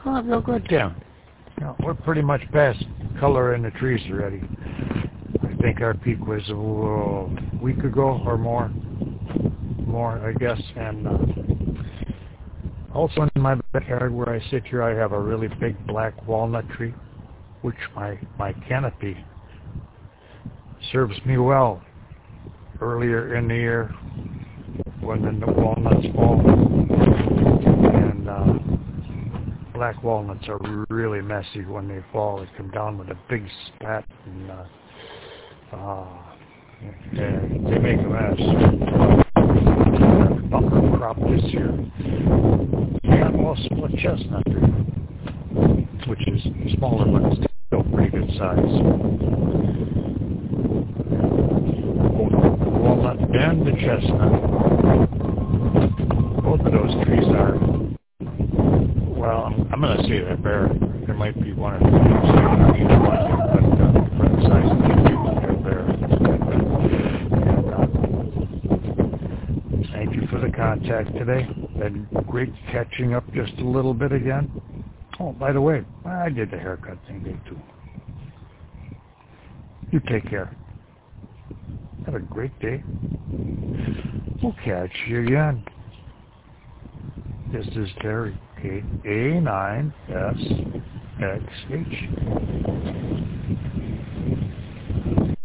Oh, real good, Tim. You know, we're pretty much past color in the trees already. I think our peak was a week ago or more, I guess. And also in my backyard where I sit here, I have a really big black walnut tree, which my canopy serves me well earlier in the year when the walnuts fall. And black walnuts are really messy when they fall. They come down with a big spat and they make a mess. Bumper crop this year. And also a chestnut tree, which is smaller but it's still pretty good size. Both the walnut and the chestnut, both of those trees are, well, I'm going to say they're bare. There might be one or two trees either one, but for the size of the trees, they're bare. And, thank you for the contact today. Been great catching up just a little bit again. Oh, by the way, I did the haircut thing day too. You take care. Have a great day. We'll catch you again. This is Terry, K-A-9-S-X-H.